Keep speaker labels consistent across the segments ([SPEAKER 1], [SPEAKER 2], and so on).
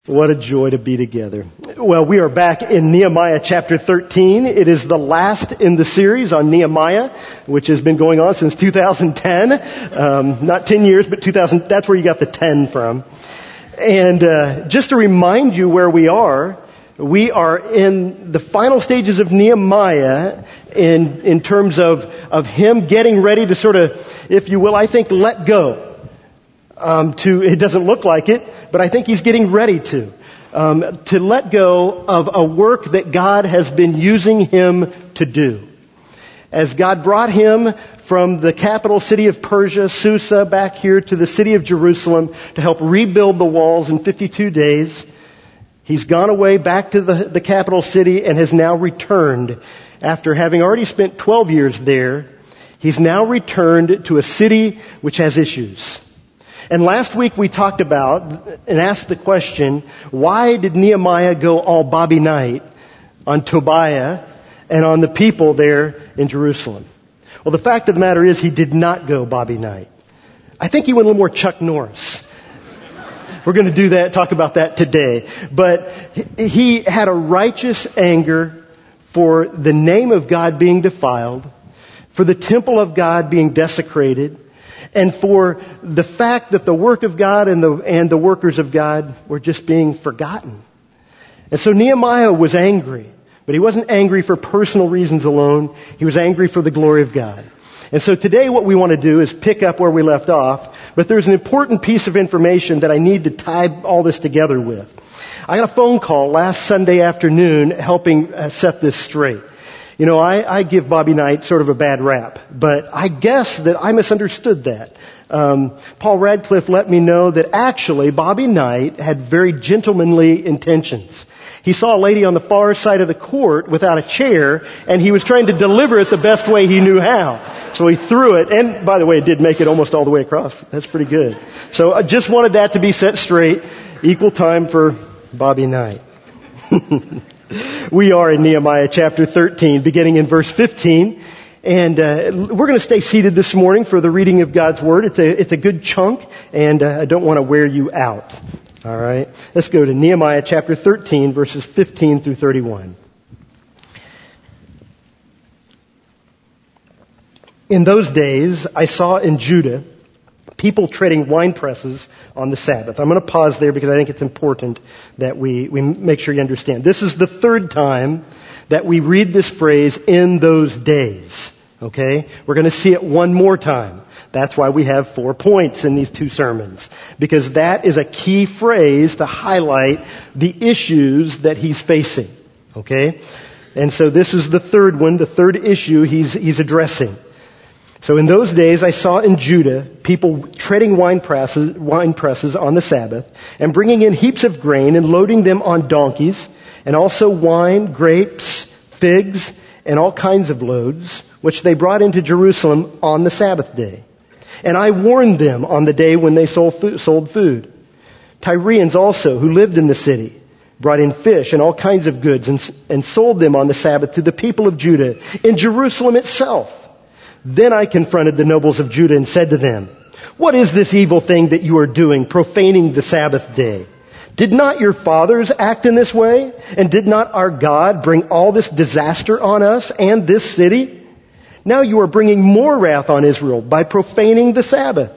[SPEAKER 1] What a joy to be together. Well, we are back in Nehemiah chapter 13. It is the last in the series on Nehemiah, which has been going on since 2010. Not 10 years, but 2000. That's where you got the 10 from. And just to remind you where we are in the final stages of Nehemiah in terms of him getting ready to sort of, if you will, I think, let go. It doesn't look like it, but I think he's getting ready to let go of a work that God has been using him to do. As God brought him from the capital city of Persia, Susa, back here to the city of Jerusalem to help rebuild the walls in 52 days, he's gone away back to the capital city and has now returned. After having already spent 12 years there, he's now returned to a city which has issues. And last week we talked about and asked the question, why did Nehemiah go all Bobby Knight on Tobiah and on the people there in Jerusalem? Well, the fact of the matter is he did not go Bobby Knight. I think he went a little more Chuck Norris. We're going to do that, talk about that today. But he had a righteous anger for the name of God being defiled, for the temple of God being desecrated, and for the fact that the work of God and the workers of God were just being forgotten. And so Nehemiah was angry, but he wasn't angry for personal reasons alone. He was angry for the glory of God. And so today what we want to do is pick up where we left off, but there's an important piece of information that I need to tie all this together with. I got a phone call last Sunday afternoon helping set this straight. You know, I give Bobby Knight sort of a bad rap, but I guess that I misunderstood that. Paul Radcliffe let me know that actually Bobby Knight had very gentlemanly intentions. He saw a lady on the far side of the court without a chair, and he was trying to deliver it the best way he knew how. So he threw it, and by the way, it did make it almost all the way across. That's pretty good. So I just wanted that to be set straight. Equal time for Bobby Knight. We are in Nehemiah chapter 13, beginning in verse 15. And we're going to stay seated this morning for the reading of God's Word. It's a good chunk, and I don't want to wear you out. All right? Let's go to Nehemiah chapter 13, verses 15 through 31. In those days, I saw in Judah people treading wine presses on the Sabbath. I'm going to pause there because I think it's important that we make sure you understand. This is the third time that we read this phrase, in those days. Okay? We're going to see it one more time. That's why we have 4 points in these two sermons. Because that is a key phrase to highlight the issues that he's facing. Okay? And so this is the third one, the third issue he's addressing. So in those days I saw in Judah people treading wine presses on the Sabbath and bringing in heaps of grain and loading them on donkeys, and also wine, grapes, figs, and all kinds of loads, which they brought into Jerusalem on the Sabbath day. And I warned them on the day when they sold food. Tyrians also, who lived in the city, brought in fish and all kinds of goods and sold them on the Sabbath to the people of Judah in Jerusalem itself. Then I confronted the nobles of Judah and said to them, "What is this evil thing that you are doing, profaning the Sabbath day? Did not your fathers act in this way? And did not our God bring all this disaster on us and this city? Now you are bringing more wrath on Israel by profaning the Sabbath."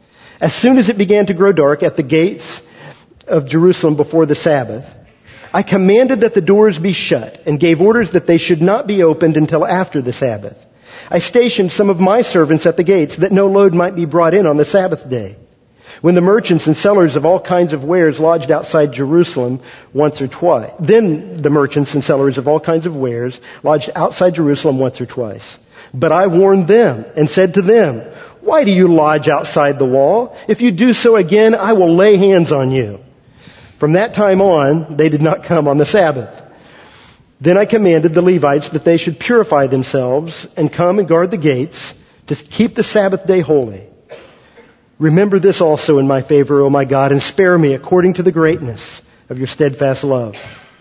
[SPEAKER 1] As soon as it began to grow dark at the gates of Jerusalem before the Sabbath, I commanded that the doors be shut and gave orders that they should not be opened until after the Sabbath. I stationed some of my servants at the gates that no load might be brought in on the Sabbath day. When the merchants and sellers of all kinds of wares lodged outside Jerusalem once or twice, then the merchants and sellers of all kinds of wares lodged outside Jerusalem once or twice. But I warned them and said to them, "Why do you lodge outside the wall? If you do so again, I will lay hands on you." From that time on, they did not come on the Sabbath. Then I commanded the Levites that they should purify themselves and come and guard the gates to keep the Sabbath day holy. Remember this also in my favor, O my God, and spare me according to the greatness of your steadfast love.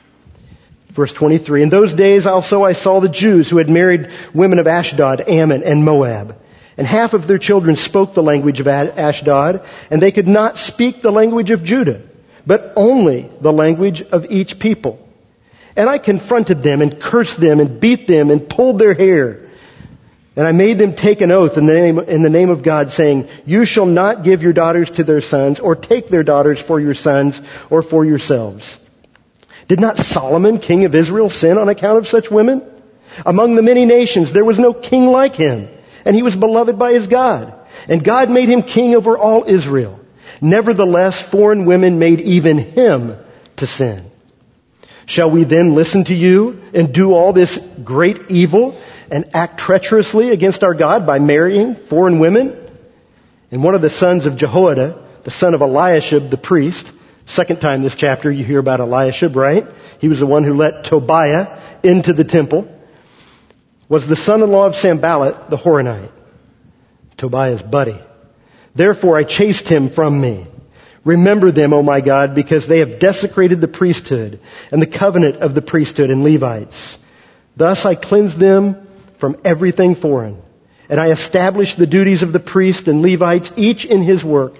[SPEAKER 1] Verse 23, in those days also I saw the Jews who had married women of Ashdod, Ammon, and Moab. And half of their children spoke the language of Ashdod, and they could not speak the language of Judah. but only the language of each people. And I confronted them and cursed them and beat them and pulled their hair. And I made them take an oath in the name of God, saying, you shall not give your daughters to their sons, or take their daughters for your sons, or for yourselves. Did not Solomon, king of Israel, sin on account of such women? Among the many nations there was no king like him, and he was beloved by his God. And God made him king over all Israel. Nevertheless, foreign women made even him to sin. Shall we then listen to you and do all this great evil and act treacherously against our God by marrying foreign women? And one of the sons of Jehoiada, the son of Eliashib the priest, second time this chapter you hear about Eliashib, right? He was the one who let Tobiah into the temple, was the son-in-law of Sanballat the Horonite, Tobiah's buddy. Therefore I chased him from me. Remember them, O my God, because they have desecrated the priesthood and the covenant of the priesthood and Levites. Thus I cleansed them from everything foreign, and I established the duties of the priest and Levites, each in his work.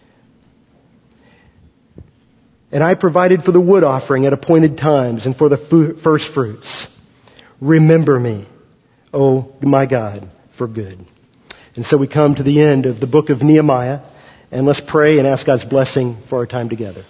[SPEAKER 1] And I provided for the wood offering at appointed times and for the first fruits. Remember me, O my God, for good. And so we come to the end of the book of Nehemiah, and let's pray and ask God's blessing for our time together.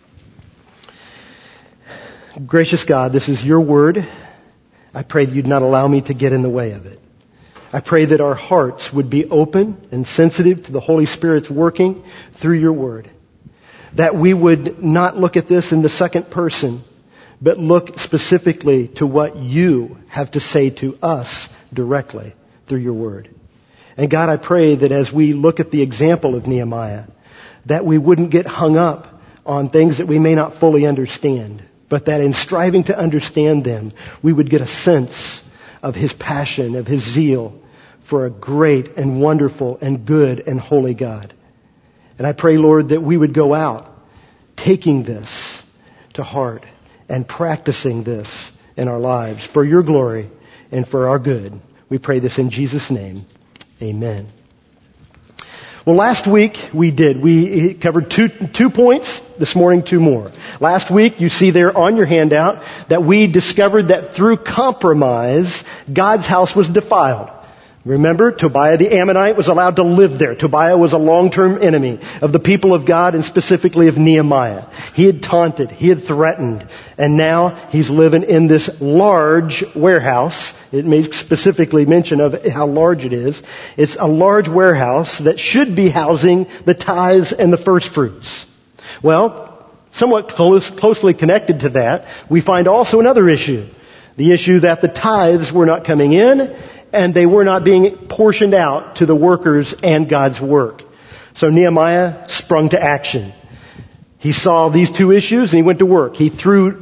[SPEAKER 1] Gracious God, this is your word. I pray that you'd not allow me to get in the way of it. I pray that our hearts would be open and sensitive to the Holy Spirit's working through your word. That we would not look at this in the second person, but look specifically to what you have to say to us directly through your word. And God, I pray that as we look at the example of Nehemiah, that we wouldn't get hung up on things that we may not fully understand, but that in striving to understand them, we would get a sense of his passion, of his zeal for a great and wonderful and good and holy God. And I pray, Lord, that we would go out taking this to heart and practicing this in our lives for your glory and for our good. We pray this in Jesus' name. Amen. Well, last week we covered two points. This morning, two more. Last week, you see there on your handout that we discovered that through compromise, God's house was defiled. Remember, Tobiah the Ammonite was allowed to live there. Tobiah was a long-term enemy of the people of God and specifically of Nehemiah. He had taunted, he had threatened, and now he's living in this large warehouse. It makes specifically mention of how large it is. It's a large warehouse that should be housing the tithes and the first fruits. Well, somewhat closely connected to that, we find also another issue. The issue that the tithes were not coming in and they were not being portioned out to the workers and God's work. So Nehemiah sprung to action. He saw these two issues and he went to work. He threw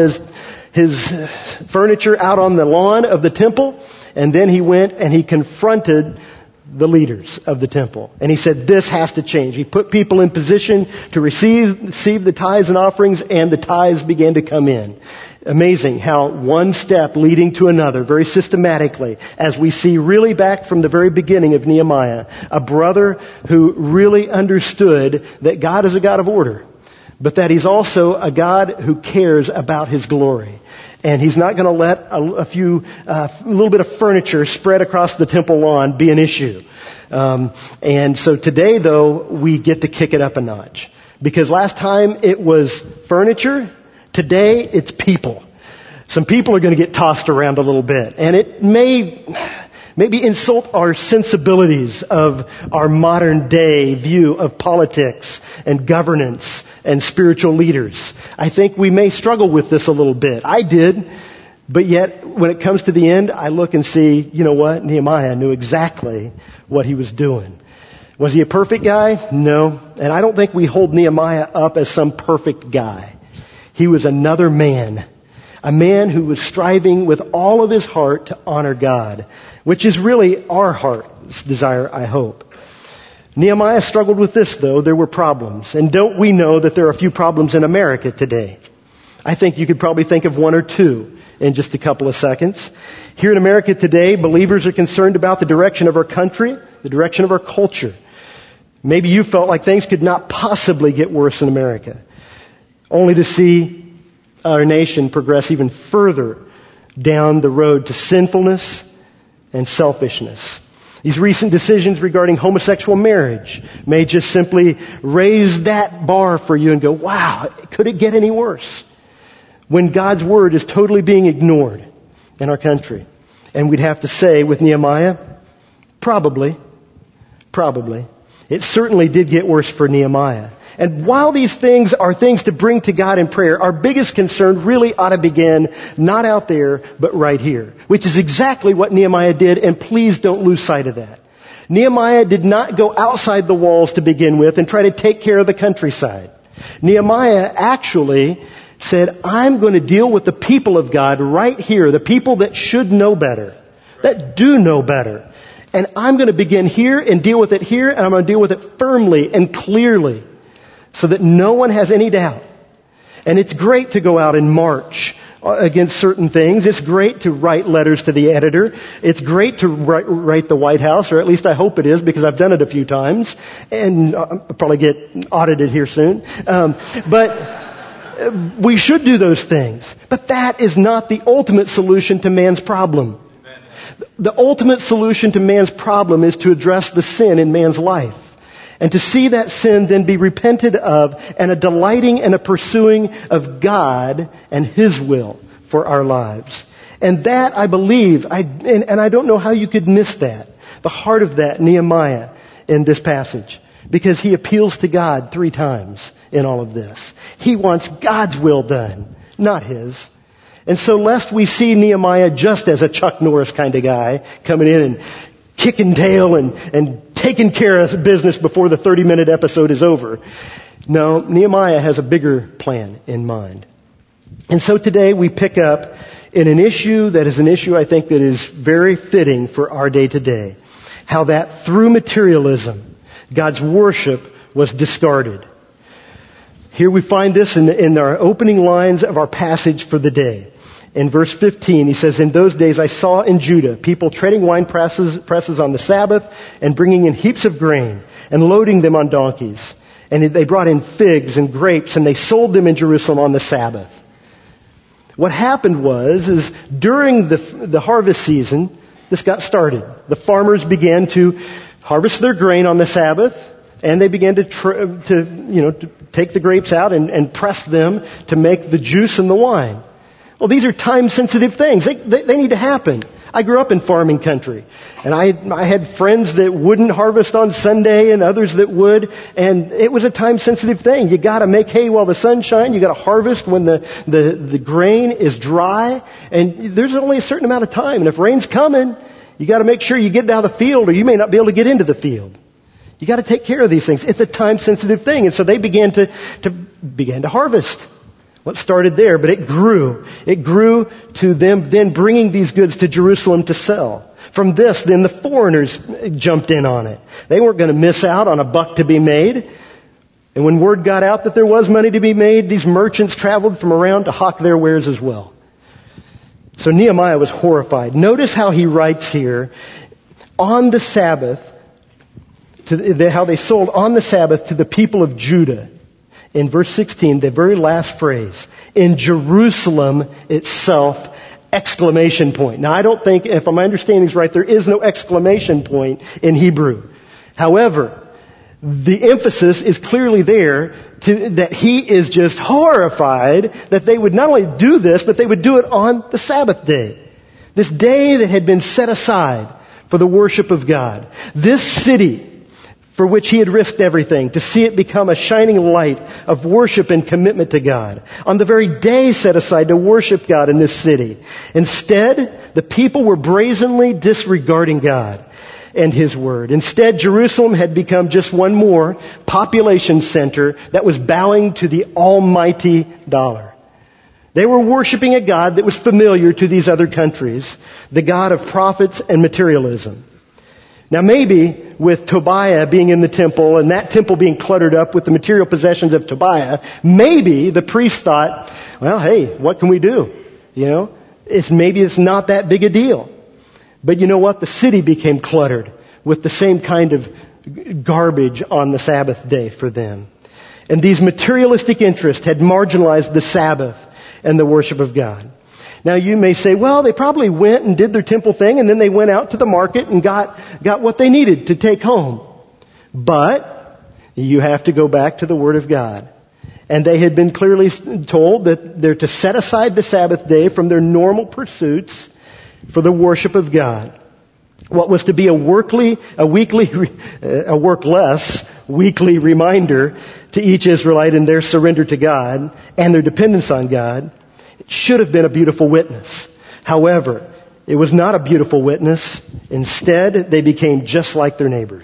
[SPEAKER 1] his furniture out on the lawn of the temple, and then he went and he confronted the leaders of the temple. And he said, this has to change. He put people in position to receive the tithes and offerings, and the tithes began to come in. Amazing how one step leading to another, very systematically, as we see really back from the very beginning of Nehemiah, a brother who really understood that God is a God of order, but that He's also a God who cares about His glory. And He's not going to let a little bit of furniture spread across the temple lawn be an issue. And so today, though, we get to kick it up a notch. Because last time it was furniture, today it's people. Some people are going to get tossed around a little bit. And it maybe insult our sensibilities of our modern day view of politics and governance and spiritual leaders. I think we may struggle with this a little bit. I did. But yet, when it comes to the end, I look and see, you know what? Nehemiah knew exactly what he was doing. Was he a perfect guy? No. And I don't think we hold Nehemiah up as some perfect guy. He was another man. A man who was striving with all of his heart to honor God, which is really our heart's desire, I hope. Nehemiah struggled with this, though. There were problems. And don't we know that there are a few problems in America today? I think you could probably think of one or two in just a couple of seconds. Here in America today, believers are concerned about the direction of our country, the direction of our culture. Maybe you felt like things could not possibly get worse in America. only to see our nation progress even further down the road to sinfulness and selfishness. These recent decisions regarding homosexual marriage may just simply raise that bar for you and go, wow, could it get any worse? When God's word is totally being ignored in our country. And we'd have to say with Nehemiah, probably. It certainly did get worse for Nehemiah. And while these things are things to bring to God in prayer, our biggest concern really ought to begin not out there, but right here. Which is exactly what Nehemiah did, and please don't lose sight of that. Nehemiah did not go outside the walls to begin with and try to take care of the countryside. Nehemiah actually said, I'm going to deal with the people of God right here, the people that should know better, that do know better. And I'm going to begin here and deal with it here, and I'm going to deal with it firmly and clearly so that no one has any doubt. And it's great to go out and march against certain things. It's great to write letters to the editor. It's great to write the White House, or at least I hope it is, because I've done it a few times. And I'll probably get audited here soon. But we should do those things. But that is not the ultimate solution to man's problem. The ultimate solution to man's problem is to address the sin in man's life. And to see that sin then be repented of, and a delighting and a pursuing of God and His will for our lives. And that, I believe, and I don't know how you could miss that, the heart of that, Nehemiah, in this passage. Because he appeals to God 3 times in all of this. He wants God's will done, not his. And so lest we see Nehemiah just as a Chuck Norris kind of guy coming in and kicking tail and taking care of business before the 30-minute episode is over. No, Nehemiah has a bigger plan in mind. And so today we pick up in an issue that is an issue I think that is very fitting for our day today. How that through materialism, God's worship was discarded. Here we find this in our opening lines of our passage for the day. In verse 15, he says, in those days I saw in Judah people treading wine presses on the Sabbath and bringing in heaps of grain and loading them on donkeys. And they brought in figs and grapes and they sold them in Jerusalem on the Sabbath. What happened is during the harvest season, this got started. The farmers began to harvest their grain on the Sabbath, and they began to take the grapes out and press them to make the juice and the wine. Well, these are time-sensitive things. They need to happen. I grew up in farming country, and I had friends that wouldn't harvest on Sunday and others that would, and it was a time-sensitive thing. You got to make hay while the sun shines. You got to harvest when the grain is dry, and there's only a certain amount of time. And if rain's coming, you got to make sure you get out of the field, or you may not be able to get into the field. You got to take care of these things. It's a time-sensitive thing, and so they began to harvest. What started there, but it grew. It grew to them then bringing these goods to Jerusalem to sell. From this, then the foreigners jumped in on it. They weren't going to miss out on a buck to be made. And when word got out that there was money to be made, these merchants traveled from around to hawk their wares as well. So Nehemiah was horrified. Notice how he writes here, on the Sabbath, how they sold on the Sabbath to the people of Judah. In verse 16, the very last phrase, in Jerusalem itself, exclamation point. Now I don't think, if my understanding is right, there is no exclamation point in Hebrew. However, the emphasis is clearly there that he is just horrified that they would not only do this, but they would do it on the Sabbath day. This day that had been set aside for the worship of God. This city for which he had risked everything, to see it become a shining light of worship and commitment to God. On the very day set aside to worship God in this city. Instead, the people were brazenly disregarding God and His Word. Instead, Jerusalem had become just one more population center that was bowing to the almighty dollar. They were worshiping a God that was familiar to these other countries, the God of profits and materialism. Now maybe with Tobiah being in the temple and that temple being cluttered up with the material possessions of Tobiah, maybe the priest thought, well, hey, what can we do? Maybe it's not that big a deal. But you know what? The city became cluttered with the same kind of garbage on the Sabbath day for them. And these materialistic interests had marginalized the Sabbath and the worship of God. Now you may say, well, they probably went and did their temple thing and then they went out to the market and got what they needed to take home. But you have to go back to the Word of God. And they had been clearly told that they're to set aside the Sabbath day from their normal pursuits for the worship of God. What was to be a workless weekly reminder to each Israelite in their surrender to God and their dependence on God should have been a beautiful witness. However, it was not a beautiful witness. Instead, they became just like their neighbors.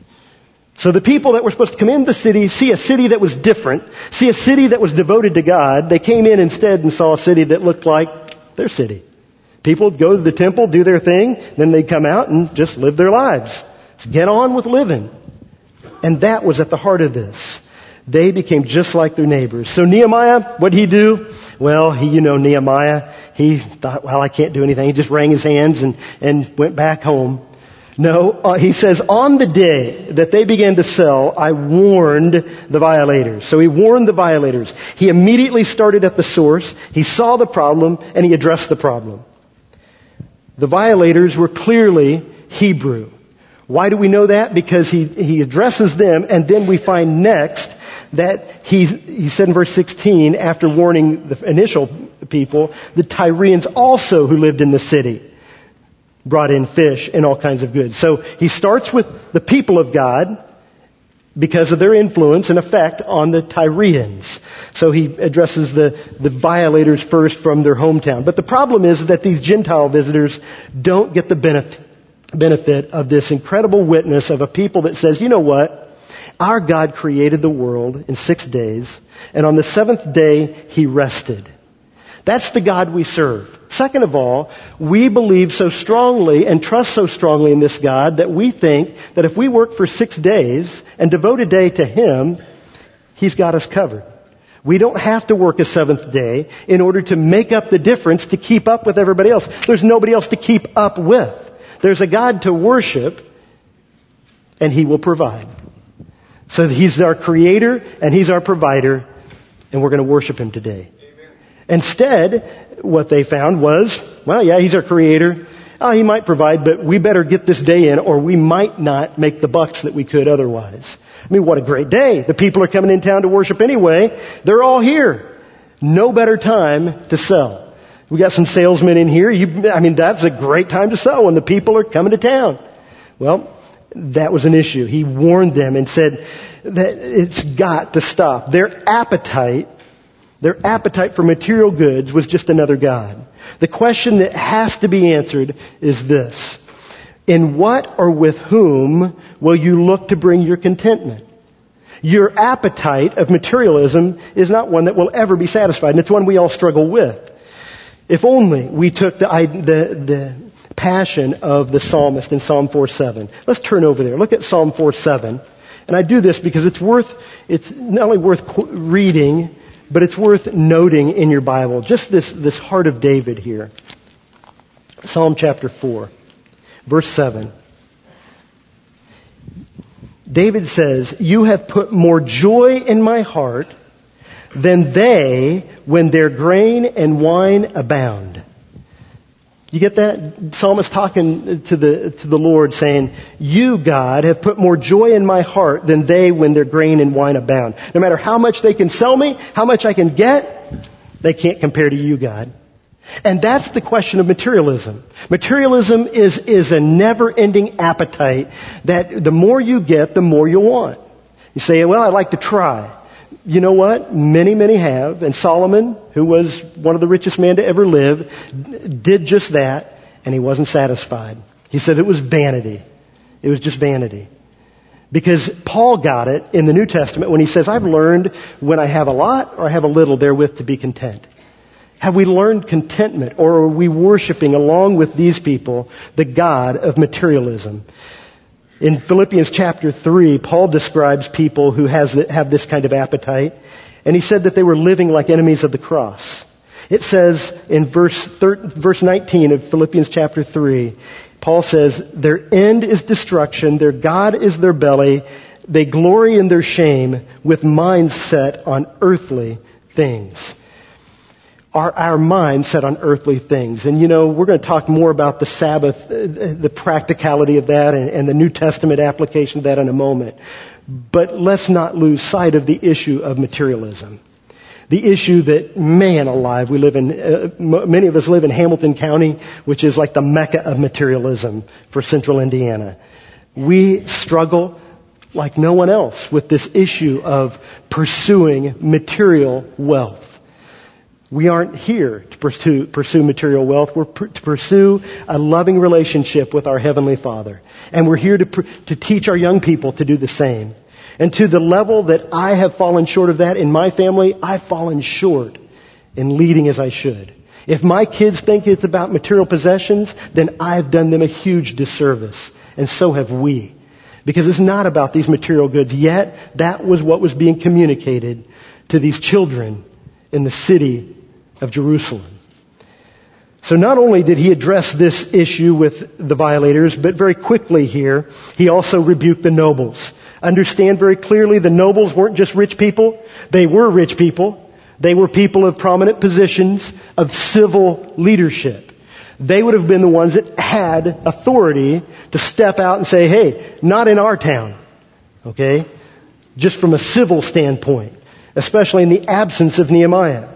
[SPEAKER 1] So the people that were supposed to come into the city, see a city that was different, see a city that was devoted to God, they came in instead and saw a city that looked like their city. People would go to the temple, do their thing, then they'd come out and just live their lives. Get on with living. And that was at the heart of this. They became just like their neighbors. So Nehemiah, what did he do? Well, Nehemiah, he thought, well, I can't do anything. He just wrung his hands and went back home. No, he says, on the day that they began to sell, I warned the violators. So he warned the violators. He immediately started at the source. He saw the problem and he addressed the problem. The violators were clearly Hebrew. Why do we know that? Because he addresses them, and then we find next that he said in verse 16, after warning the initial people, the Tyrians also who lived in the city brought in fish and all kinds of goods. So he starts with the people of God because of their influence and effect on the Tyrians. So he addresses the violators first from their hometown. But the problem is that these Gentile visitors don't get the benefit of this incredible witness of a people that says, you know what? Our God created the world in 6 days, and on the seventh day He rested. That's the God we serve. Second of all, we believe so strongly and trust so strongly in this God that we think that if we work for 6 days and devote a day to Him, He's got us covered. We don't have to work a seventh day in order to make up the difference to keep up with everybody else. There's nobody else to keep up with. There's a God to worship, and He will provide. So He's our creator, and He's our provider, and we're going to worship Him today. Instead, what they found was, well, yeah, He's our creator. Oh, He might provide, but we better get this day in or we might not make the bucks that we could otherwise. I mean, what a great day. The people are coming in town to worship anyway. They're all here. No better time to sell. We got some salesmen in here. That's a great time to sell when the people are coming to town. Well, that was an issue. He warned them and said that it's got to stop. Their appetite for material goods was just another god. The question that has to be answered is this: in what or with whom will you look to bring your contentment? Your appetite of materialism is not one that will ever be satisfied, and it's one we all struggle with. If only we took the passion of the psalmist in Psalm 4:7. Let's turn over there. Look at Psalm 4:7. And I do this because it's not only worth reading, but it's worth noting in your Bible. Just this heart of David here. Psalm chapter 4, verse 7. David says, "You have put more joy in my heart than they when their grain and wine abound." You get that? Psalmist talking to the Lord saying, "You, God, have put more joy in my heart than they when their grain and wine abound." No matter how much they can sell me, how much I can get, they can't compare to you, God. And that's the question of materialism. Materialism is a never-ending appetite that the more you get, the more you want. You say, well, I'd like to try. You know what? Many, many have. And Solomon, who was one of the richest men to ever live, did just that, and he wasn't satisfied. He said it was vanity. It was just vanity. Because Paul got it in the New Testament when he says, I've learned when I have a lot or I have a little therewith to be content. Have we learned contentment, or are we worshiping along with these people the God of materialism? In Philippians chapter 3, Paul describes people who have this kind of appetite, and he said that they were living like enemies of the cross. It says in verse 19 of Philippians chapter 3, Paul says, their end is destruction, their God is their belly, They glory in their shame with minds set on earthly things. Our minds set on earthly things. And we're going to talk more about the Sabbath, the practicality of that, and the New Testament application of that in a moment. But let's not lose sight of the issue of materialism. The issue that, man alive, we live in, many of us live in Hamilton County, which is like the mecca of materialism for central Indiana. We struggle like no one else with this issue of pursuing material wealth. We aren't here to pursue material wealth. We're to pursue a loving relationship with our Heavenly Father. And we're here to teach our young people to do the same. And to the level that I have fallen short of that in my family, I've fallen short in leading as I should. If my kids think it's about material possessions, then I've done them a huge disservice. And so have we. Because it's not about these material goods. Yet, that was what was being communicated to these children in the city of Jerusalem. So not only did he address this issue with the violators, but very quickly here, he also rebuked the nobles. Understand very clearly, the nobles weren't just rich people. They were rich people. They were people of prominent positions of civil leadership. They would have been the ones that had authority to step out and say, hey, not in our town. Okay? Just from a civil standpoint, especially in the absence of Nehemiah.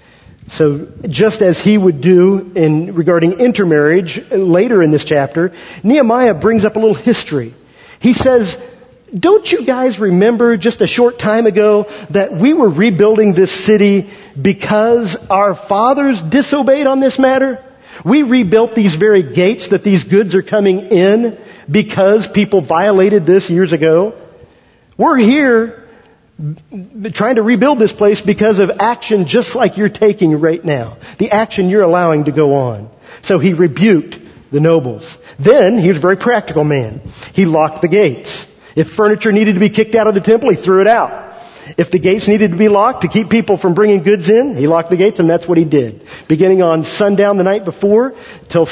[SPEAKER 1] So just as he would do regarding intermarriage later in this chapter, Nehemiah brings up a little history. He says, don't you guys remember just a short time ago that we were rebuilding this city because our fathers disobeyed on this matter? We rebuilt these very gates that these goods are coming in because people violated this years ago. We're here trying to rebuild this place because of action just like you're taking right now. The action you're allowing to go on. So he rebuked the nobles. Then, he was a very practical man. He locked the gates. If furniture needed to be kicked out of the temple, he threw it out. If the gates needed to be locked to keep people from bringing goods in, he locked the gates, and that's what he did. Beginning on sundown the night before till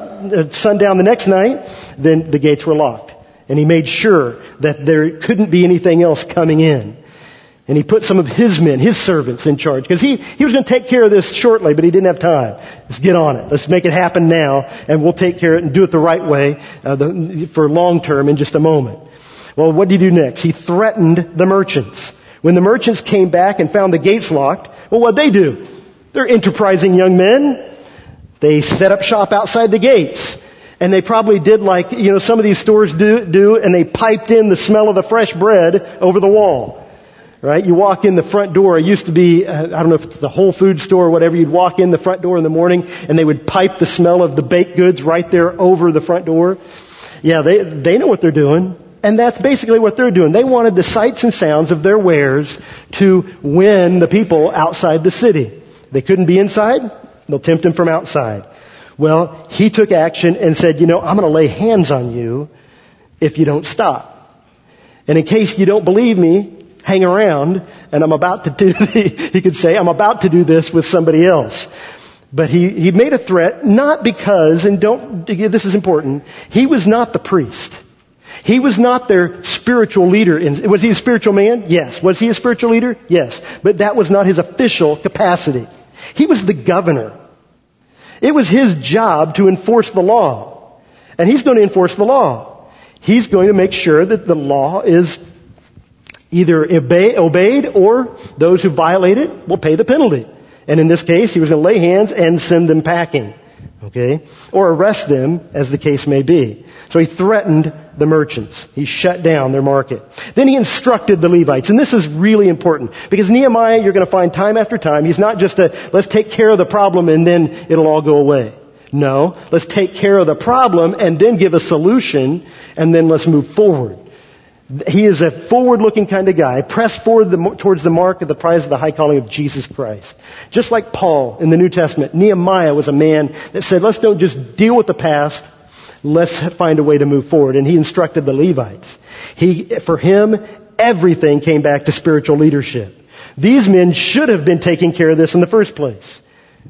[SPEAKER 1] sundown the next night, then the gates were locked. And he made sure that there couldn't be anything else coming in. And he put some of his men, his servants, in charge. Because he was going to take care of this shortly, but he didn't have time. Let's get on it. Let's make it happen now, and we'll take care of it and do it the right way for long term in just a moment. Well, what did he do next? He threatened the merchants. When the merchants came back and found the gates locked, well, what'd they do? They're enterprising young men. They set up shop outside the gates. And they probably did like, some of these stores do, and they piped in the smell of the fresh bread over the wall. Right? You walk in the front door. It used to be, I don't know if it's the Whole Foods store or whatever. You'd walk in the front door in the morning, and they would pipe the smell of the baked goods right there over the front door. Yeah, they know what they're doing. And that's basically what they're doing. They wanted the sights and sounds of their wares to win the people outside the city. They couldn't be inside. They'll tempt them from outside. Well, he took action and said, I'm going to lay hands on you if you don't stop. And in case you don't believe me, hang around, and I'm about to he could say, I'm about to do this with somebody else. But he made a threat, not because, and this is important, he was not the priest. He was not their spiritual leader. Was he a spiritual man? Yes. Was he a spiritual leader? Yes. But that was not his official capacity. He was the governor. It was his job to enforce the law. And he's going to enforce the law. He's going to make sure that the law is either obeyed or those who violate it will pay the penalty. And in this case, he was going to lay hands and send them packing. Okay? Or arrest them, as the case may be. So he threatened the merchants. He shut down their market. Then he instructed the Levites. And this is really important. Because Nehemiah, you're going to find time after time, he's not just let's take care of the problem and then it'll all go away. No, let's take care of the problem and then give a solution and then let's move forward. He is a forward-looking kind of guy. Press forward towards the mark of the prize of the high calling of Jesus Christ. Just like Paul in the New Testament, Nehemiah was a man that said, let's don't just deal with the past. Let's find a way to move forward. And he instructed the Levites. For him, everything came back to spiritual leadership. These men should have been taking care of this in the first place.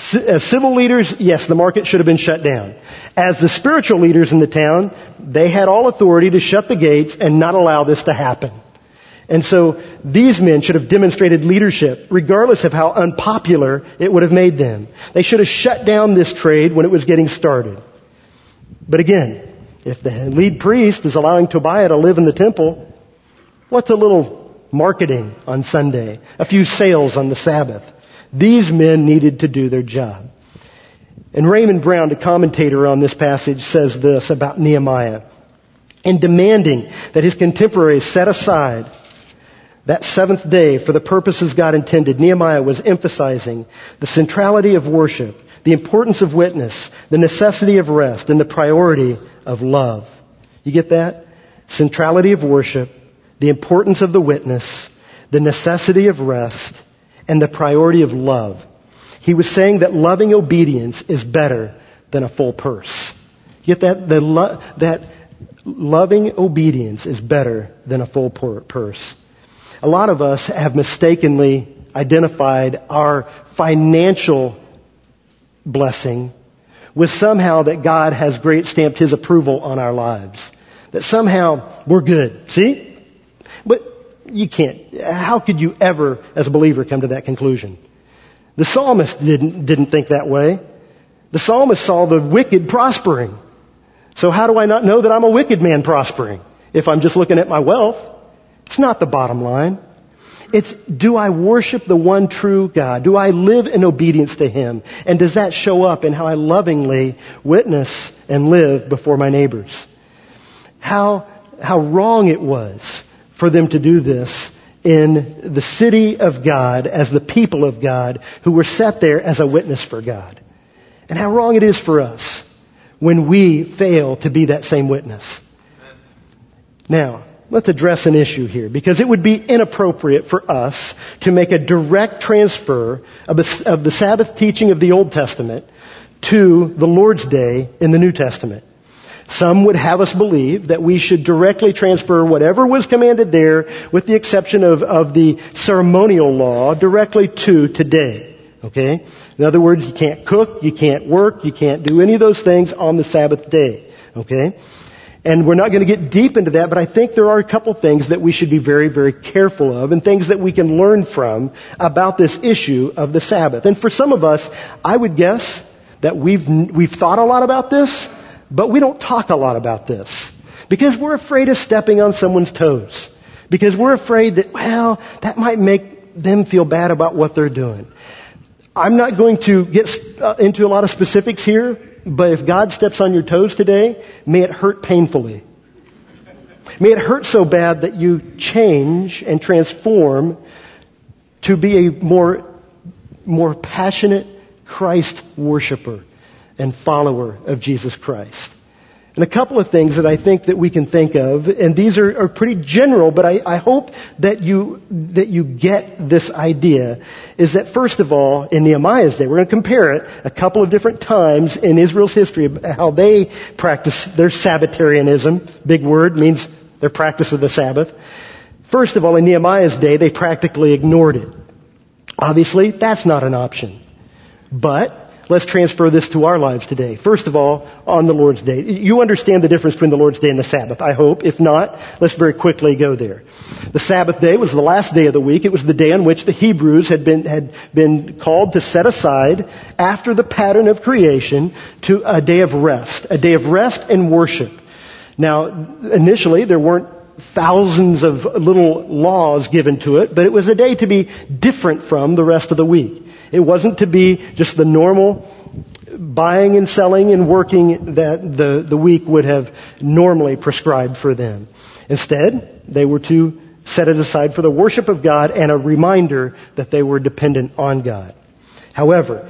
[SPEAKER 1] As civil leaders, yes, the market should have been shut down. As the spiritual leaders in the town, they had all authority to shut the gates and not allow this to happen. And so these men should have demonstrated leadership, regardless of how unpopular it would have made them. They should have shut down this trade when it was getting started. But again, if the lead priest is allowing Tobiah to live in the temple, what's a little marketing on Sunday? A few sales on the Sabbath? These men needed to do their job. And Raymond Brown, a commentator on this passage, says this about Nehemiah. In demanding that his contemporaries set aside that seventh day for the purposes God intended, Nehemiah was emphasizing the centrality of worship, the importance of witness, the necessity of rest, and the priority of love. You get that? Centrality of worship, the importance of the witness, the necessity of rest, and the priority of love. He was saying that loving obedience is better than a full purse. Get that? That loving obedience is better than a full purse. A lot of us have mistakenly identified our financial blessing with somehow that God has stamped His approval on our lives. That somehow we're good. See? But you can't. How could you ever, as a believer, come to that conclusion? The psalmist didn't think that way. The psalmist saw the wicked prospering. So how do I not know that I'm a wicked man prospering? If I'm just looking at my wealth, it's not the bottom line. It's, do I worship the one true God? Do I live in obedience to Him? And does that show up in how I lovingly witness and live before my neighbors? How wrong it was for them to do this in the city of God, as the people of God, who were set there as a witness for God. And how wrong it is for us when we fail to be that same witness. Now, let's address an issue here, because it would be inappropriate for us to make a direct transfer of the Sabbath teaching of the Old Testament to the Lord's Day in the New Testament. Some would have us believe that we should directly transfer whatever was commanded there, with the exception of the ceremonial law, directly to today. Okay? In other words, you can't cook, you can't work, you can't do any of those things on the Sabbath day. Okay? And we're not going to get deep into that, but I think there are a couple things that we should be very, very careful of, and things that we can learn from about this issue of the Sabbath. And for some of us, I would guess that we've thought a lot about this, but we don't talk a lot about this. Because we're afraid of stepping on someone's toes. Because we're afraid that, well, that might make them feel bad about what they're doing. I'm not going to get into a lot of specifics here, but if God steps on your toes today, may it hurt painfully. May it hurt so bad that you change and transform to be a more passionate Christ worshiper and follower of Jesus Christ. And a couple of things that I think that we can think of, and these are pretty general, but I hope that you get this idea, is that first of all, in Nehemiah's day, we're going to compare it a couple of different times in Israel's history, how they practice their Sabbatarianism. Big word, means their practice of the Sabbath. First of all, in Nehemiah's day, they practically ignored it. Obviously, that's not an option. But let's transfer this to our lives today. First of all, on the Lord's Day. You understand the difference between the Lord's Day and the Sabbath, I hope. If not, let's very quickly go there. The Sabbath day was the last day of the week. It was the day on which the Hebrews had been called to set aside, after the pattern of creation, to a day of rest and worship. Now, initially, there weren't thousands of little laws given to it, but it was a day to be different from the rest of the week. It wasn't to be just the normal buying and selling and working that the week would have normally prescribed for them. Instead, they were to set it aside for the worship of God and a reminder that they were dependent on God. However,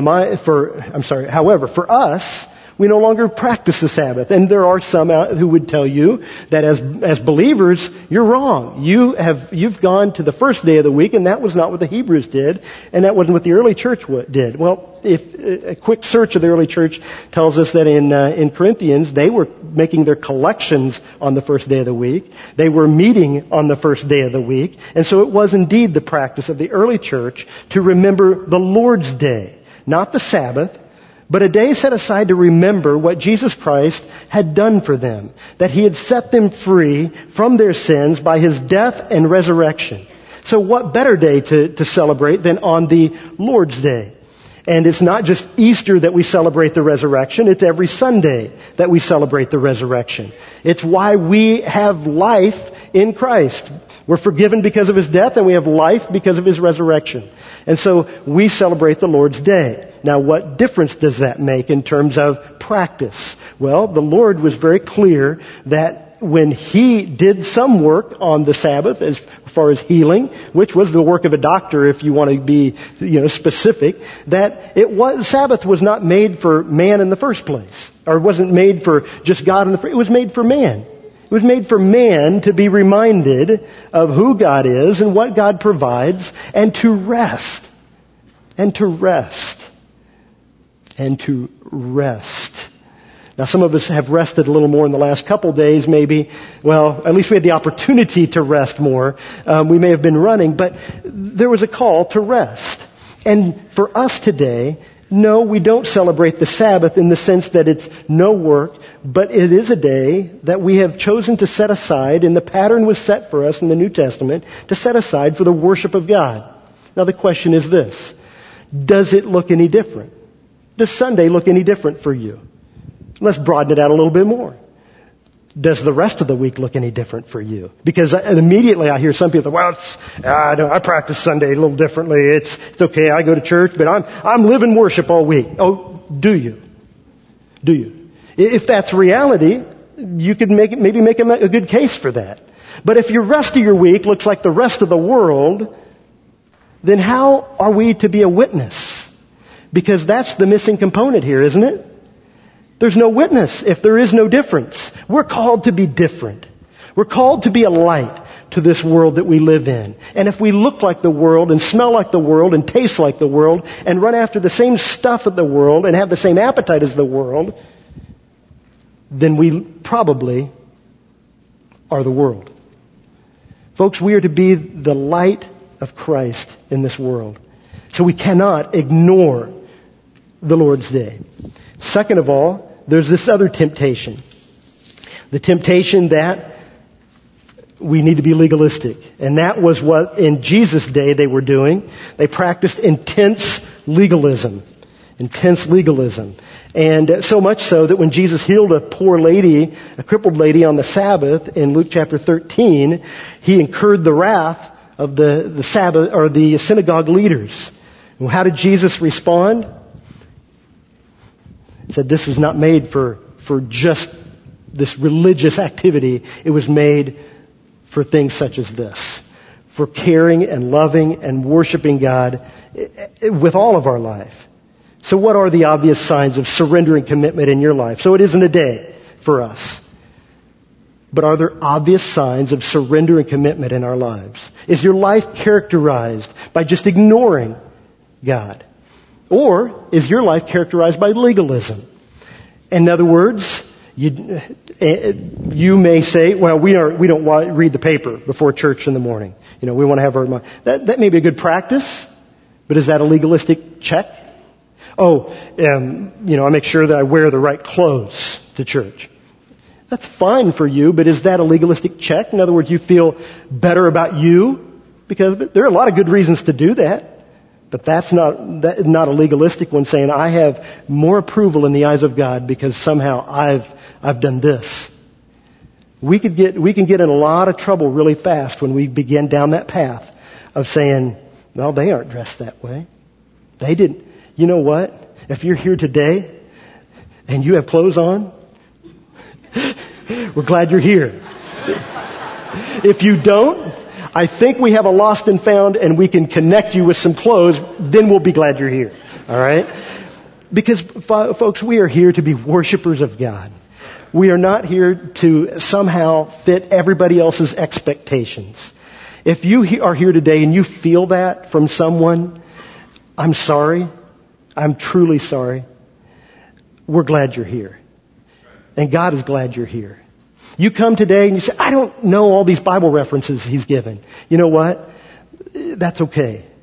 [SPEAKER 1] for us, we no longer practice the Sabbath. And there are some out who would tell you that as believers, you're wrong. You've gone to the first day of the week, and that was not what the Hebrews did, and that wasn't what the early church did. Well, if a quick search of the early church tells us that in Corinthians, they were making their collections on the first day of the week. They were meeting on the first day of the week. And so it was indeed the practice of the early church to remember the Lord's Day, not the Sabbath, but a day set aside to remember what Jesus Christ had done for them, that He had set them free from their sins by His death and resurrection. So what better day to celebrate than on the Lord's Day? And it's not just Easter that we celebrate the resurrection, it's every Sunday that we celebrate the resurrection. It's why we have life in Christ. We're forgiven because of His death, and we have life because of His resurrection. And so we celebrate the Lord's Day. Now, what difference does that make in terms of practice? Well, the Lord was very clear that when He did some work on the Sabbath, as far as healing, which was the work of a doctor, if you want to be, specific, that Sabbath was not made for man in the first place, or it wasn't made for just God it was made for man. It was made for man to be reminded of who God is and what God provides, and to rest. And to rest. And to rest. Now, some of us have rested a little more in the last couple days, maybe. Well, at least we had the opportunity to rest more. We may have been running, but there was a call to rest. And for us today, no, we don't celebrate the Sabbath in the sense that it's no work, but it is a day that we have chosen to set aside, and the pattern was set for us in the New Testament, to set aside for the worship of God. Now, the question is this: does it look any different? Does Sunday look any different for you? Let's broaden it out a little bit more. Does the rest of the week look any different for you? Because immediately I hear some people, well, I practice Sunday a little differently. It's okay. I go to church, but I'm living worship all week. Oh, do you? Do you? If that's reality, you could maybe make a good case for that. But if your rest of your week looks like the rest of the world, then how are we to be a witness? Because that's the missing component here, isn't it? There's no witness if there is no difference. We're called to be different. We're called to be a light to this world that we live in. And if we look like the world and smell like the world and taste like the world and run after the same stuff of the world and have the same appetite as the world, then we probably are the world. Folks, we are to be the light of Christ in this world. So we cannot ignore the Lord's Day. Second of all, there's this other temptation. The temptation that we need to be legalistic. And that was what in Jesus' day they were doing. They practiced intense legalism. Intense legalism. And so much so that when Jesus healed a poor lady, a crippled lady on the Sabbath in Luke chapter 13, He incurred the wrath of the Sabbath or the synagogue leaders. And how did Jesus respond? He said, this is not made for just this religious activity. It was made for things such as this. For caring and loving and worshiping God with all of our life. So what are the obvious signs of surrender and commitment in your life? So it isn't a day for us. But are there obvious signs of surrender and commitment in our lives? Is your life characterized by just ignoring God? Or is your life characterized by legalism? In other words, you may say, well, we don't want to read the paper before church in the morning. We want to have our mind. That may be a good practice, but is that a legalistic check? I make sure that I wear the right clothes to church. That's fine for you, but is that a legalistic check? In other words, you feel better about you? Because there are a lot of good reasons to do that. But that's not a legalistic one, saying I have more approval in the eyes of God because somehow I've done this. We can get in a lot of trouble really fast when we begin down that path of saying, no, they aren't dressed that way. They didn't. You know what? If you're here today and you have clothes on, we're glad you're here. If you don't, I think we have a lost and found, and we can connect you with some clothes. Then we'll be glad you're here. All right? Because, folks, we are here to be worshipers of God. We are not here to somehow fit everybody else's expectations. If you are here today and you feel that from someone, I'm sorry. I'm truly sorry. We're glad you're here. And God is glad you're here. You come today and you say, I don't know all these Bible references He's given. You know what? That's okay.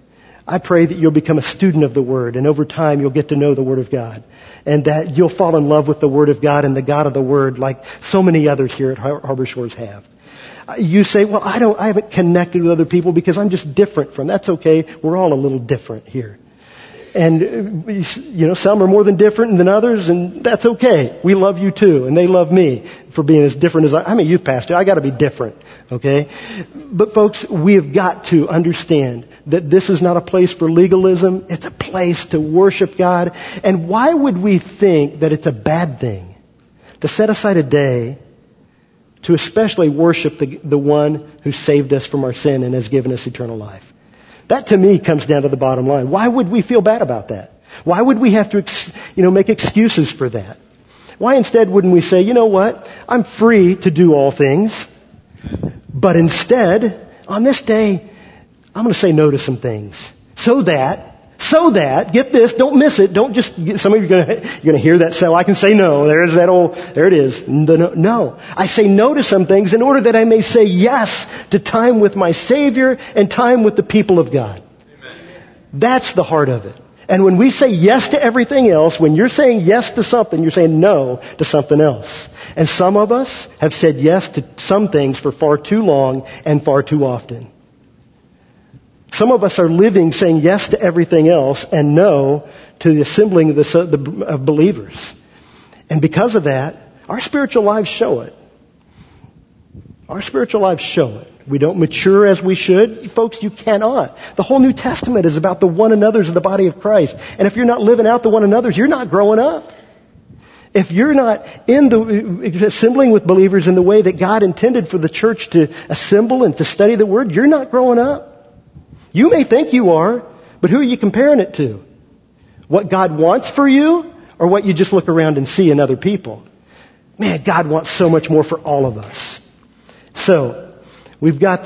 [SPEAKER 1] I pray that you'll become a student of the Word, and over time you'll get to know the Word of God. And that you'll fall in love with the Word of God and the God of the Word like so many others here at Harbor Shores have. You say, well, I haven't connected with other people because I'm just different from. That's okay. We're all a little different here. And, some are more than different than others, and that's okay. We love you too, and they love me for being as different as I'm a youth pastor. I gotta be different, okay? But folks, we have got to understand that this is not a place for legalism. It's a place to worship God. And why would we think that it's a bad thing to set aside a day to especially worship the one who saved us from our sin and has given us eternal life? That to me comes down to the bottom line. Why would we feel bad about that? Why would we have to, make excuses for that? Why instead wouldn't we say, you know what? I'm free to do all things, but instead, on this day, I'm going to say no to some things. So that, get this, don't miss it, don't just, some of you are going to hear that say, well, I can say no, there it is. No. I say no to some things in order that I may say yes to time with my Savior and time with the people of God. Amen. That's the heart of it. And when we say yes to everything else, when you're saying yes to something, you're saying no to something else. And some of us have said yes to some things for far too long and far too often. Some of us are living saying yes to everything else and no to the assembling of believers. And because of that, our spiritual lives show it. Our spiritual lives show it. We don't mature as we should. Folks, you cannot. The whole New Testament is about the one another's of the body of Christ. And if you're not living out the one another's, you're not growing up. If you're not assembling with believers in the way that God intended for the church to assemble and to study the Word, you're not growing up. You may think you are, but who are you comparing it to? What God wants for you, or what you just look around and see in other people? Man, God wants so much more for all of us. So, we've got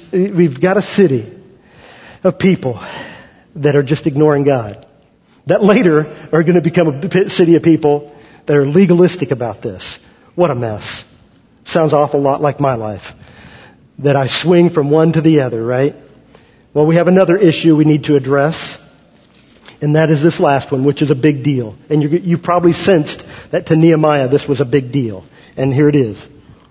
[SPEAKER 1] a city of people that are just ignoring God. That later are going to become a city of people that are legalistic about this. What a mess. Sounds an awful lot like my life. That I swing from one to the other, right? Well, we have another issue we need to address, and that is this last one, which is a big deal. And you probably sensed that to Nehemiah this was a big deal. And here it is.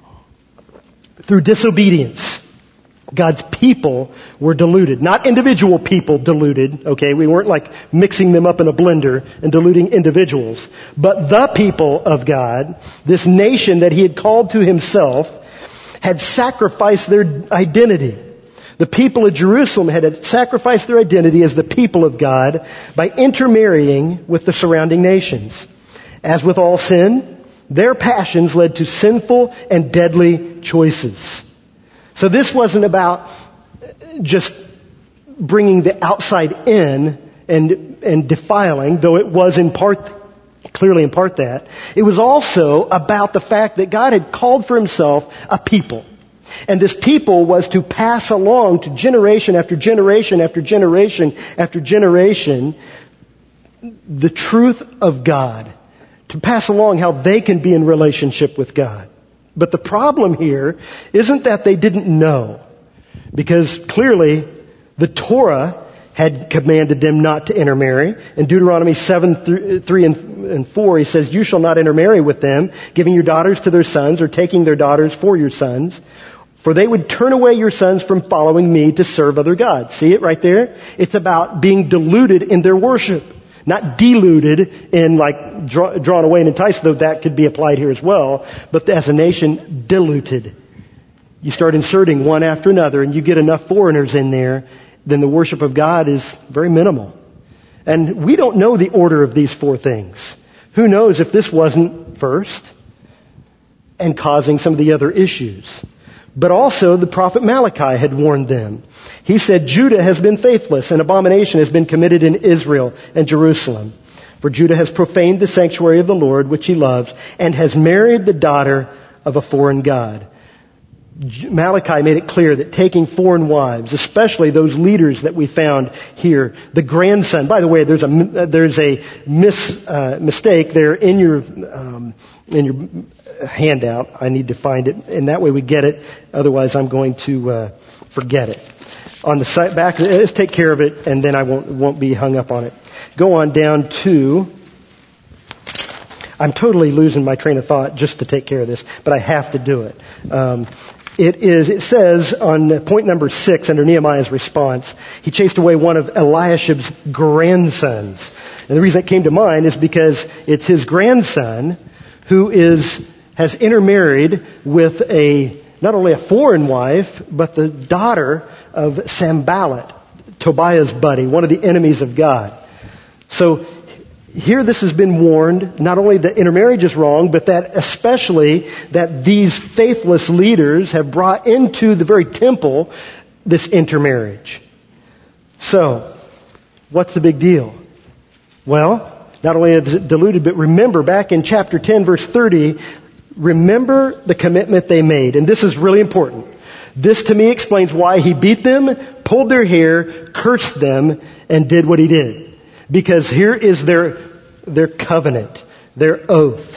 [SPEAKER 1] Through disobedience, God's people were deluded. Not individual people deluded, okay? We weren't like mixing them up in a blender and diluting individuals. But the people of God, this nation that He had called to Himself, had sacrificed their identity. The people of Jerusalem had sacrificed their identity as the people of God by intermarrying with the surrounding nations. As with all sin, their passions led to sinful and deadly choices. So this wasn't about just bringing the outside in and defiling, though it was clearly in part that. It was also about the fact that God had called for Himself a people. And this people was to pass along to generation after generation after generation after generation the truth of God. To pass along how they can be in relationship with God. But the problem here isn't that they didn't know. Because clearly the Torah had commanded them not to intermarry. In Deuteronomy 7:3 and 4, He says, "You shall not intermarry with them, giving your daughters to their sons or taking their daughters for your sons. For they would turn away your sons from following me to serve other gods." See it right there? It's about being deluded in their worship. Not deluded in like drawn away and enticed, though that could be applied here as well. But as a nation, diluted. You start inserting one after another and you get enough foreigners in there, then the worship of God is very minimal. And we don't know the order of these four things. Who knows if this wasn't first and causing some of the other issues. But also the prophet Malachi had warned them. He said, "Judah has been faithless, and abomination has been committed in Israel and Jerusalem. For Judah has profaned the sanctuary of the Lord, which he loves, and has married the daughter of a foreign god." Malachi made it clear that taking foreign wives, especially those leaders that we found here, the grandson. By the way, there's a mistake there in your handout. I need to find it, and that way we get it. Otherwise, I'm going to forget it. on the side back. Let's take care of it, and then I won't be hung up on it. Go on down to. I'm totally losing my train of thought just to take care of this, but I have to do it. It says on point number 6 under Nehemiah's response, he chased away one of Eliashib's grandsons. And the reason it came to mind is because it's his grandson who has intermarried with not only a foreign wife, but the daughter of Sanballat, Tobiah's buddy, one of the enemies of God. So here this has been warned, not only that intermarriage is wrong, but that especially that these faithless leaders have brought into the very temple this intermarriage. So, what's the big deal? Well, not only is it diluted, but remember back in chapter 10, verse 30, remember the commitment they made. And this is really important. This to me explains why he beat them, pulled their hair, cursed them, and did what he did. Because here is their covenant, their oath.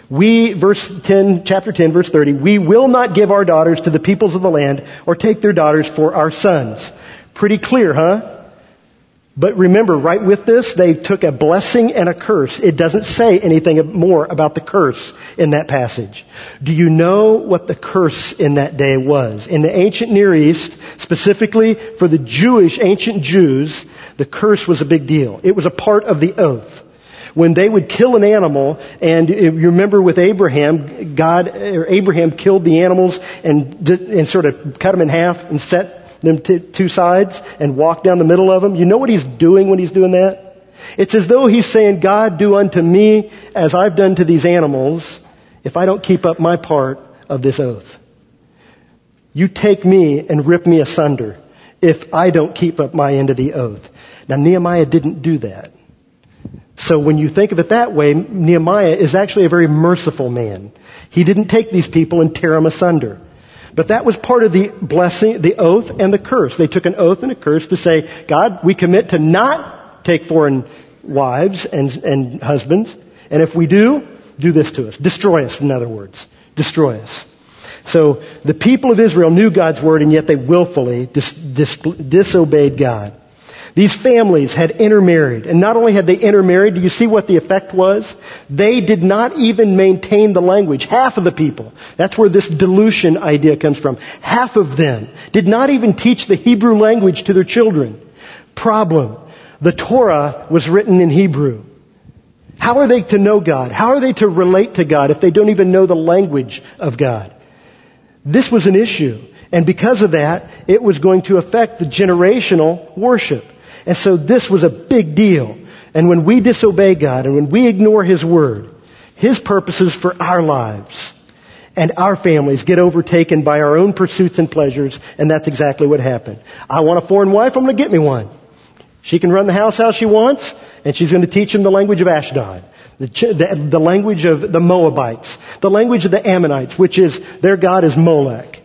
[SPEAKER 1] Chapter 10, verse 30, we will not give our daughters to the peoples of the land or take their daughters for our sons. Pretty clear, huh? But remember, right with this, they took a blessing and a curse. It doesn't say anything more about the curse in that passage. Do you know what the curse in that day was? In the ancient Near East, specifically for the ancient Jews, the curse was a big deal. It was a part of the oath. When they would kill an animal, and you remember with Abraham, Abraham killed the animals and sort of cut them in half and set them to two sides and walk down the middle of them. You know what he's doing when he's doing that? It's as though he's saying, God, do unto me as I've done to these animals if I don't keep up my part of this oath. You take me and rip me asunder if I don't keep up my end of the oath. Now, Nehemiah didn't do that. So when you think of it that way, Nehemiah is actually a very merciful man. He didn't take these people and tear them asunder. But that was part of the blessing, the oath and the curse. They took an oath and a curse to say, God, we commit to not take foreign wives and husbands. And if we do this to us. Destroy us, in other words. Destroy us. So the people of Israel knew God's word, and yet they willfully disobeyed God. These families had intermarried. And not only had they intermarried, do you see what the effect was? They did not even maintain the language. Half of the people. That's where this dilution idea comes from. Half of them did not even teach the Hebrew language to their children. Problem. The Torah was written in Hebrew. How are they to know God? How are they to relate to God if they don't even know the language of God? This was an issue. And because of that, it was going to affect the generational worship. And so this was a big deal. And when we disobey God and when we ignore His Word, His purposes for our lives and our families get overtaken by our own pursuits and pleasures, and that's exactly what happened. I want a foreign wife, I'm going to get me one. She can run the house how she wants, and she's going to teach him the language of Ashdod, the language of the Moabites, the language of the Ammonites, which is, their god is Molech.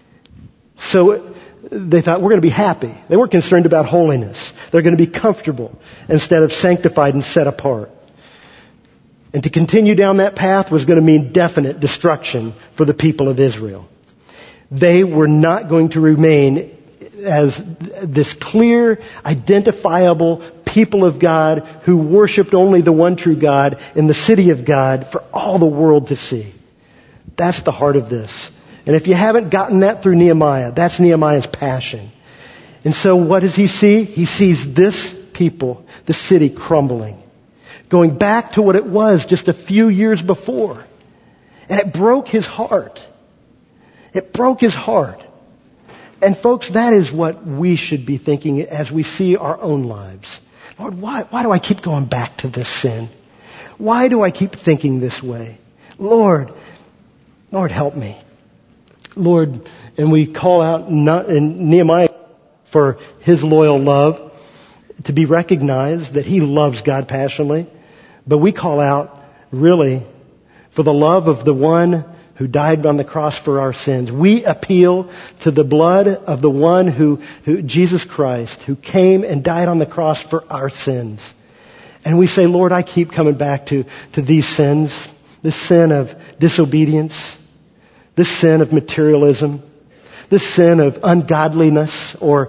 [SPEAKER 1] So they thought, we're going to be happy. They weren't concerned about holiness. They're going to be comfortable instead of sanctified and set apart. And to continue down that path was going to mean definite destruction for the people of Israel. They were not going to remain as this clear, identifiable people of God who worshiped only the one true God in the city of God for all the world to see. That's the heart of this. And if you haven't gotten that through Nehemiah, that's Nehemiah's passion. And so what does he see? He sees this people, the city crumbling, going back to what it was just a few years before. And it broke his heart. It broke his heart. And folks, that is what we should be thinking as we see our own lives. Lord, why do I keep going back to this sin? Why do I keep thinking this way? Lord, help me. Lord, and we call out in Nehemiah for his loyal love, to be recognized that he loves God passionately. But we call out, really, for the love of the one who died on the cross for our sins. We appeal to the blood of the one who Jesus Christ, who came and died on the cross for our sins. And we say, Lord, I keep coming back to these sins, this sin of disobedience, this sin of materialism, this sin of ungodliness or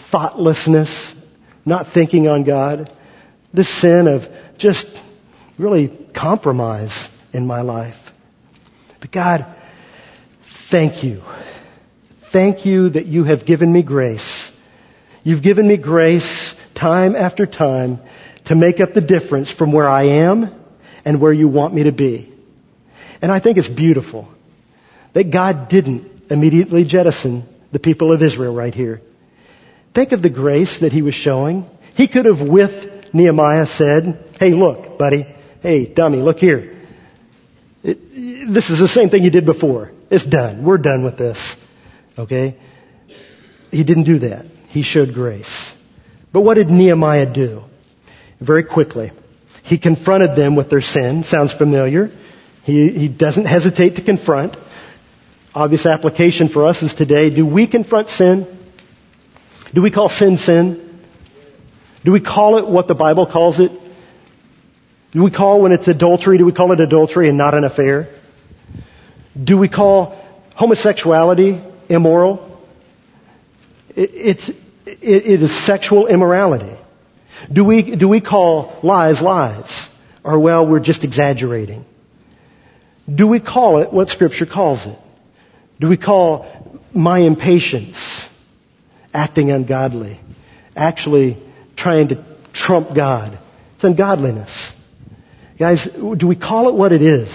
[SPEAKER 1] thoughtlessness, not thinking on God, this sin of just really compromise in my life. But God, thank you. Thank you that you have given me grace. You've given me grace time after time to make up the difference from where I am and where you want me to be. And I think it's beautiful that God didn't immediately jettison the people of Israel right here. Think of the grace that he was showing. He could have, with Nehemiah, said, hey, look, buddy. Hey, dummy, look here. This is the same thing you did before. It's done. We're done with this. Okay? He didn't do that. He showed grace. But what did Nehemiah do? Very quickly, he confronted them with their sin. Sounds familiar. He doesn't hesitate to confront. Obvious application for us is today, do we confront sin? Do we call sin sin? Do we call it what the Bible calls it? Do we call when it's adultery, do we call it adultery and not an affair? Do we call homosexuality immoral? It is sexual immorality. Do we call lies lies? Or, well, we're just exaggerating? Do we call it what Scripture calls it? Do we call my impatience acting ungodly? Actually trying to trump God? It's ungodliness. Guys, do we call it what it is?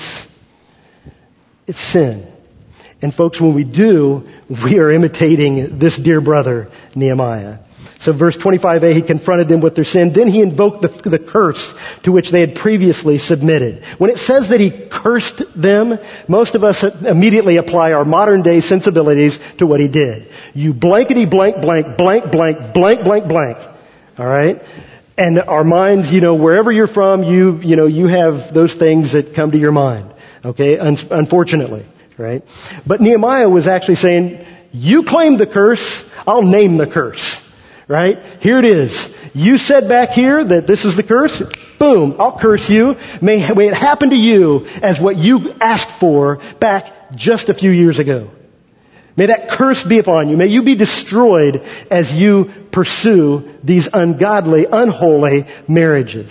[SPEAKER 1] It's sin. And folks, when we do, we are imitating this dear brother, Nehemiah. So verse 25a, he confronted them with their sin. Then he invoked the curse to which they had previously submitted. When it says that he cursed them, most of us immediately apply our modern day sensibilities to what he did. You blankety blank blank blank blank blank blank blank. All right? And our minds, wherever you're from, you have those things that come to your mind. Okay? Unfortunately. Right? But Nehemiah was actually saying, you claim the curse, I'll name the curse. Right? Here it is. You said back here that this is the curse. Boom. I'll curse you. May it happen to you as what you asked for back just a few years ago. May that curse be upon you. May you be destroyed as you pursue these ungodly, unholy marriages.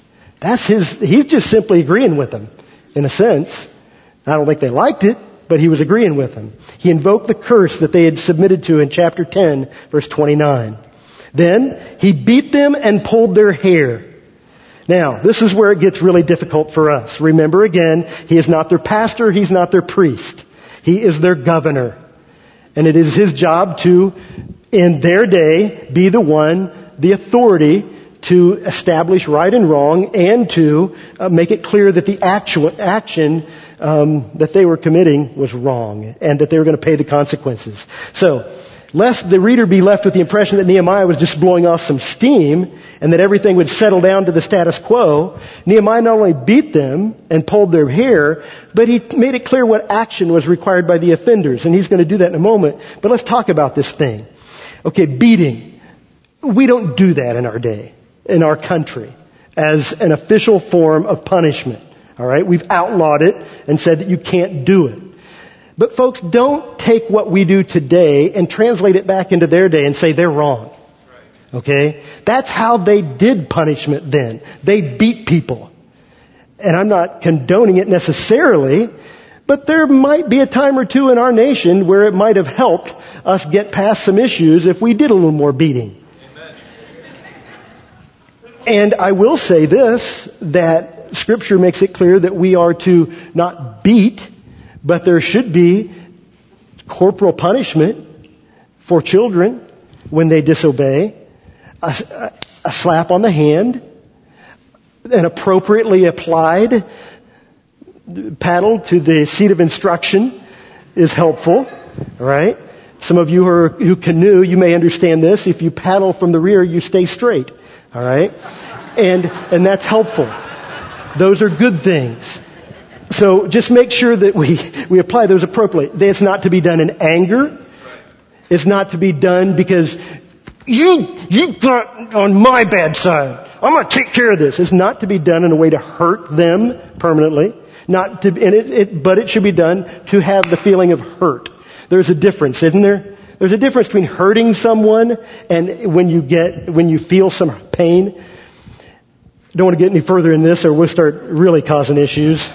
[SPEAKER 1] He's just simply agreeing with them, in a sense. I don't think they liked it, but he was agreeing with them. He invoked the curse that they had submitted to in chapter 10, verse 29. Then he beat them and pulled their hair. Now, this is where it gets really difficult for us. Remember again, he is not their pastor, he's not their priest. He is their governor. And it is his job to, in their day, be the authority to establish right and wrong and to make it clear that the actual action that they were committing was wrong and that they were going to pay the consequences. So, lest the reader be left with the impression that Nehemiah was just blowing off some steam and that everything would settle down to the status quo, Nehemiah not only beat them and pulled their hair, but he made it clear what action was required by the offenders. And he's going to do that in a moment. But let's talk about this thing. Okay, beating. We don't do that in our day, in our country, as an official form of punishment. All right? We've outlawed it and said that you can't do it. But folks, don't take what we do today and translate it back into their day and say they're wrong. Okay? That's how they did punishment then. They beat people. And I'm not condoning it necessarily, but there might be a time or two in our nation where it might have helped us get past some issues if we did a little more beating. Amen. And I will say this, that Scripture makes it clear that we are to not beat, but there should be corporal punishment for children when they disobey. A slap on the hand, an appropriately applied paddle to the seat of instruction is helpful. All right? Some of you who canoe, you may understand this. If you paddle from the rear, you stay straight. All right? And that's helpful. Those are good things. So just make sure that we apply those appropriately. It's not to be done in anger. It's not to be done because you got on my bad side. I'm going to take care of this. It's not to be done in a way to hurt them permanently. But it should be done to have the feeling of hurt. There's a difference, isn't there? There's a difference between hurting someone and when you feel some pain. I don't want to get any further in this or we'll start really causing issues.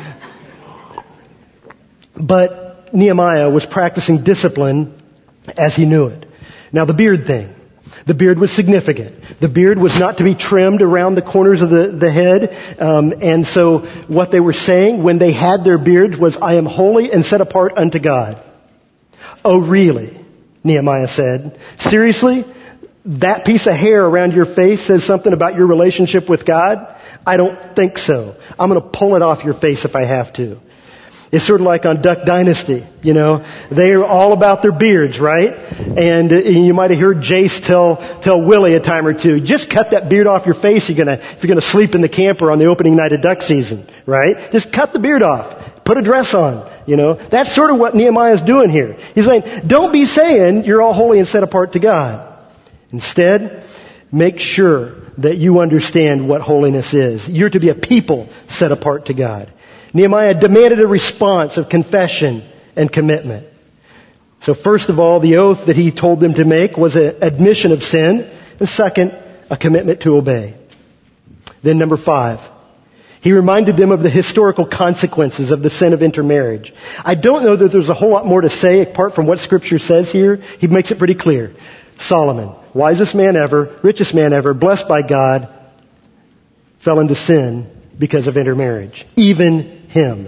[SPEAKER 1] But Nehemiah was practicing discipline as he knew it. Now the beard thing. The beard was significant. The beard was not to be trimmed around the corners of the head. And so what they were saying when they had their beards was, I am holy and set apart unto God. Oh, really? Nehemiah said. Seriously? That piece of hair around your face says something about your relationship with God? I don't think so. I'm going to pull it off your face if I have to. It's sort of like on Duck Dynasty, you know. They're all about their beards, right? And you might have heard Jace tell Willie a time or two, just cut that beard off your face if you're gonna sleep in the camper on the opening night of duck season, right? Just cut the beard off. Put a dress on, you know. That's sort of what Nehemiah's doing here. He's saying, don't be saying you're all holy and set apart to God. Instead, make sure that you understand what holiness is. You're to be a people set apart to God. Nehemiah demanded a response of confession and commitment. So first of all, the oath that he told them to make was an admission of sin. And second, a commitment to obey. Then number 5, he reminded them of the historical consequences of the sin of intermarriage. I don't know that there's a whole lot more to say apart from what Scripture says here. He makes it pretty clear. Solomon, wisest man ever, richest man ever, blessed by God, fell into sin because of intermarriage. Even him.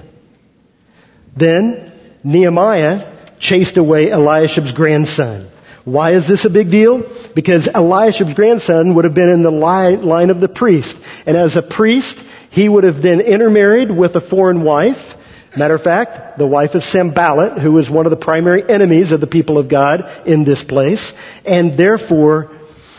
[SPEAKER 1] Then Nehemiah chased away Eliashib's grandson. Why is this a big deal? Because Eliashib's grandson would have been in the line of the priest. And as a priest, he would have then intermarried with a foreign wife. Matter of fact, the wife of Sanballat, who was one of the primary enemies of the people of God in this place. And therefore,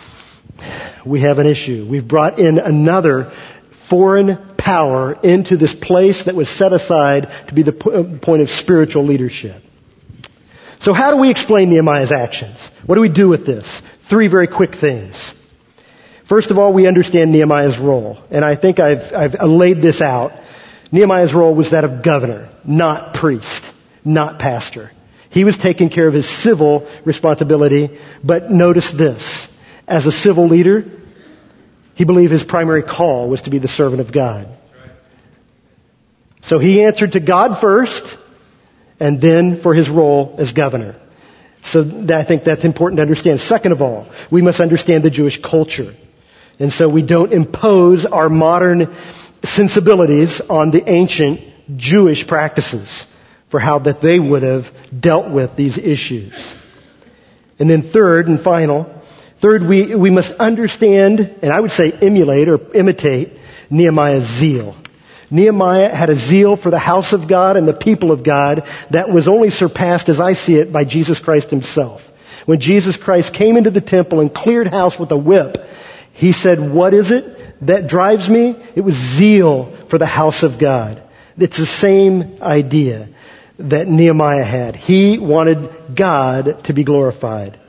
[SPEAKER 1] we have an issue. We've brought in another foreign power into this place that was set aside to be the point of spiritual leadership. So how do we explain Nehemiah's actions? What do we do with this? 3 very quick things. First of all, we understand Nehemiah's role. And I think I've laid this out. Nehemiah's role was that of governor, not priest, not pastor. He was taking care of his civil responsibility. But notice this. As a civil leader, he believed his primary call was to be the servant of God. So he answered to God first, and then for his role as governor. So I think that's important to understand. Second of all, we must understand the Jewish culture. And so we don't impose our modern sensibilities on the ancient Jewish practices for how that they would have dealt with these issues. And then third and final, we must understand, and I would say emulate or imitate, Nehemiah's zeal. Nehemiah had a zeal for the house of God and the people of God that was only surpassed, as I see it, by Jesus Christ himself. When Jesus Christ came into the temple and cleared house with a whip, he said, what is it that drives me? It was zeal for the house of God. It's the same idea that Nehemiah had. He wanted God to be glorified.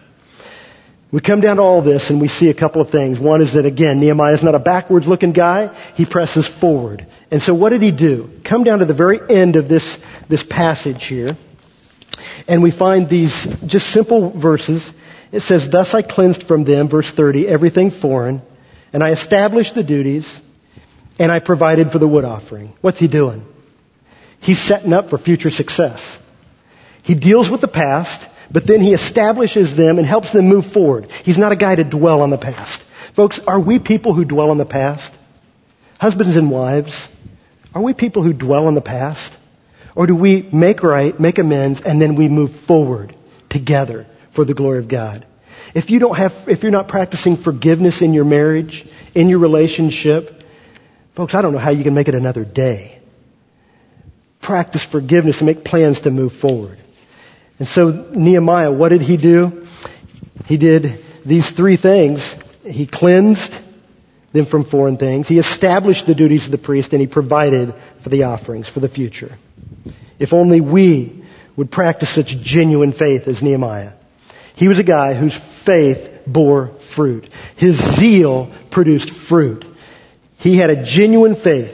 [SPEAKER 1] We come down to all this and we see a couple of things. One is that, again, Nehemiah is not a backwards looking guy. He presses forward. And so what did he do? Come down to the very end of this passage here. And we find these just simple verses. It says, thus I cleansed from them, verse 30, everything foreign. And I established the duties. And I provided for the wood offering. What's he doing? He's setting up for future success. He deals with the past. But then he establishes them and helps them move forward. He's not a guy to dwell on the past. Folks, are we people who dwell on the past? Husbands and wives, are we people who dwell on the past? Or do we make right, make amends, and then we move forward together for the glory of God? If you're not practicing forgiveness in your marriage, in your relationship, folks, I don't know how you can make it another day. Practice forgiveness and make plans to move forward. And so Nehemiah, what did he do? He did these 3 things. He cleansed them from foreign things. He established the duties of the priest, and he provided for the offerings for the future. If only we would practice such genuine faith as Nehemiah. He was a guy whose faith bore fruit. His zeal produced fruit. He had a genuine faith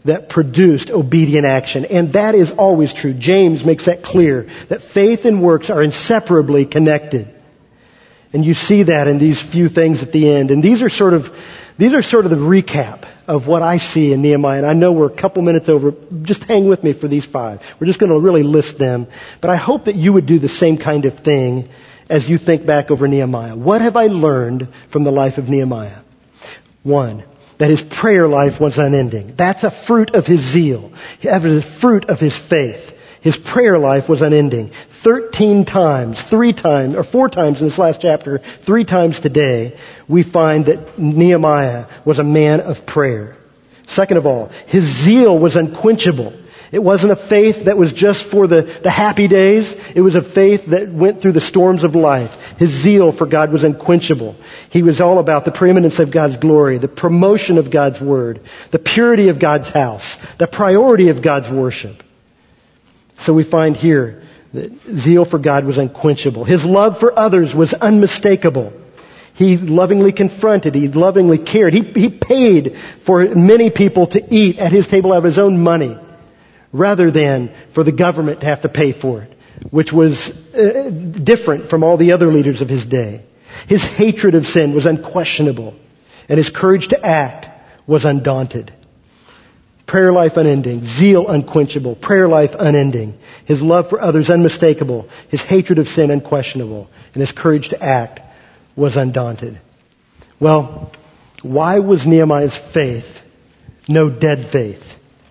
[SPEAKER 1] that produced obedient action. And that is always true. James makes that clear, that faith and works are inseparably connected. And you see that in these few things at the end. And these are sort of the recap of what I see in Nehemiah. And I know we're a couple minutes over. Just hang with me for these 5. We're just going to really list them. But I hope that you would do the same kind of thing as you think back over Nehemiah. What have I learned from the life of Nehemiah? 1, that his prayer life was unending. That's a fruit of his zeal. That was a fruit of his faith. His prayer life was unending. 13 times, 4 times in this last chapter, 3 times today, we find that Nehemiah was a man of prayer. Second of all, his zeal was unquenchable. It wasn't a faith that was just for the happy days. It was a faith that went through the storms of life. His zeal for God was unquenchable. He was all about the preeminence of God's glory, the promotion of God's word, the purity of God's house, the priority of God's worship. So we find here that zeal for God was unquenchable. His love for others was unmistakable. He lovingly confronted. He lovingly cared. He paid for many people to eat at his table out of his own money, rather than for the government to have to pay for it, which was different from all the other leaders of his day. His hatred of sin was unquestionable, and his courage to act was undaunted. Prayer life unending, zeal unquenchable, prayer life unending, his love for others unmistakable, his hatred of sin unquestionable, and his courage to act was undaunted. Well, why was Nehemiah's faith no dead faith?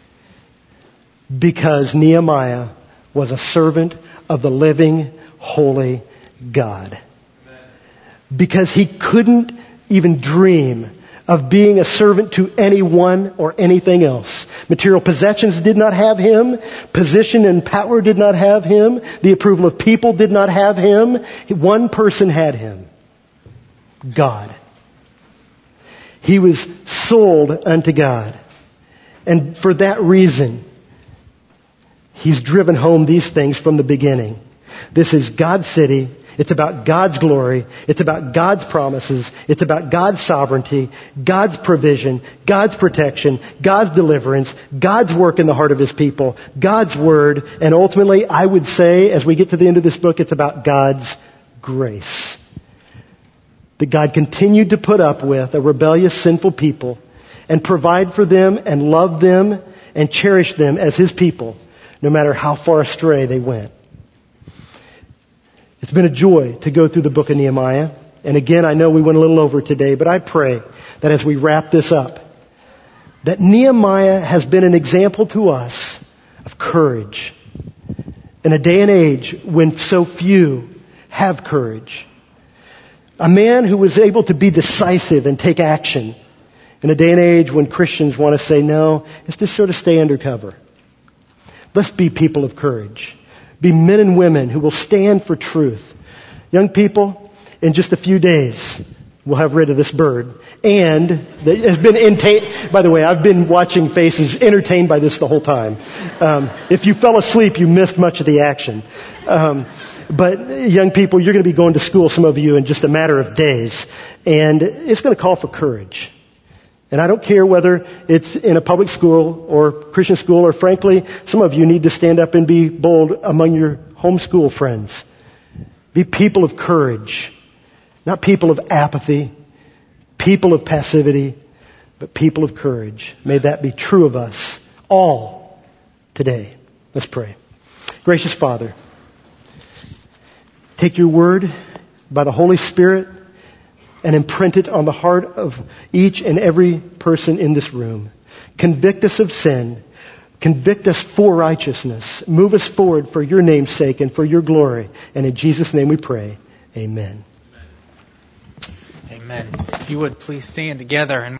[SPEAKER 1] Because Nehemiah was a servant of the living, holy God. Because he couldn't even dream of being a servant to anyone or anything else. Material possessions did not have him. Position and power did not have him. The approval of people did not have him. One person had him. God. He was sold unto God. And for that reason, he's driven home these things from the beginning. This is God's city. It's about God's glory. It's about God's promises. It's about God's sovereignty, God's provision, God's protection, God's deliverance, God's work in the heart of his people, God's word, and ultimately, I would say, as we get to the end of this book, it's about God's grace. That God continued to put up with a rebellious, sinful people and provide for them and love them and cherish them as his people, no matter how far astray they went. It's been a joy to go through the book of Nehemiah. And again, I know we went a little over today, but I pray that as we wrap this up, that Nehemiah has been an example to us of courage in a day and age when so few have courage. A man who was able to be decisive and take action in a day and age when Christians want to say, no, let's just sort of stay undercover. Let's be people of courage. Be men and women who will stand for truth. Young people, in just a few days, we'll have rid of this bird. And it has been entertained. By the way, I've been watching faces entertained by this the whole time. If you fell asleep, you missed much of the action. But young people, you're going to be going to school, some of you, in just a matter of days. And it's going to call for courage. And I don't care whether it's in a public school or Christian school, or frankly, some of you need to stand up and be bold among your homeschool friends. Be people of courage, not people of apathy, people of passivity, but people of courage. May that be true of us all today. Let's pray. Gracious Father, take your word by the Holy Spirit and imprint it on the heart of each and every person in this room. Convict us of sin. Convict us for righteousness. Move us forward for your name's sake and for your glory. And in Jesus' name we pray. Amen.
[SPEAKER 2] Amen. If you would please stand together and